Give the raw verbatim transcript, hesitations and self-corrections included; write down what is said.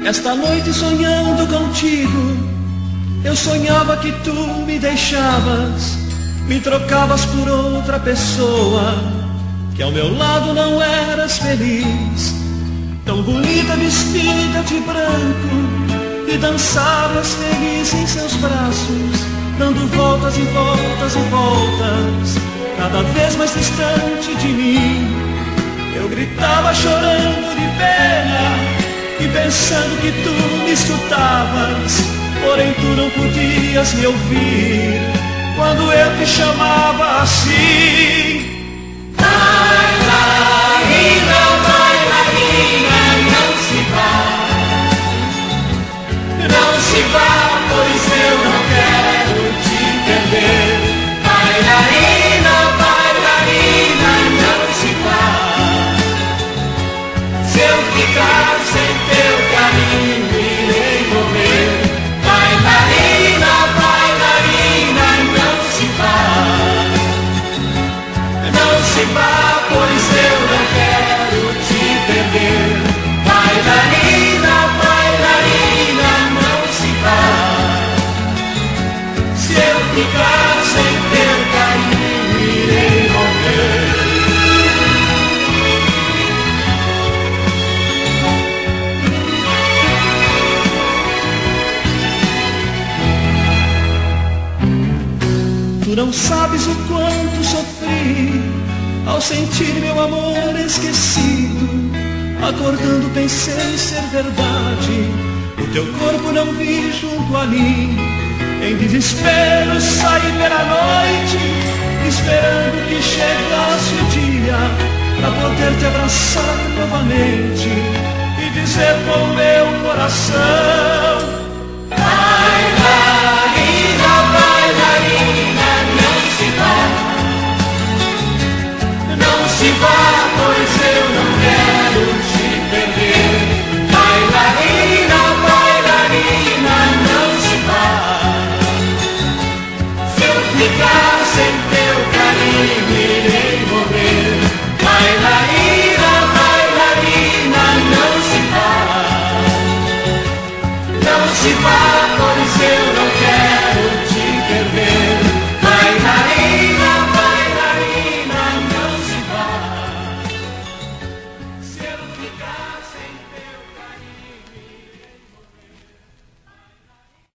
Esta noite sonhando contigo, eu sonhava que tu me deixavas, me trocavas por outra pessoa, que ao meu lado não eras feliz. Tão bonita vestida de branco, e dançavas feliz em seus braços, dando voltas e voltas e voltas, cada vez mais distante de mim. Eu gritava chorando de pena e pensando que tu me escutavas, porém tu não podias me ouvir quando eu te chamava assim. Bailarina, bailarina, não se vá, não se vá, pois eu não quero te perder. Bailarina, bailarina, não se vá, se eu ficar sem teu carinho irei morrer. Bailarina, bailarina, não se vá, não se vá, pois eu não quero te perder. Bailarina, bailarina, não se vá, se eu ficar sem teu carinho irei morrer. Tu não sabes o quanto sofri ao sentir meu amor esquecido. Acordando pensei ser verdade, o teu corpo não vi junto a mim. Em desespero saí pela noite, esperando que chegasse o dia pra poder te abraçar novamente e dizer com meu coração: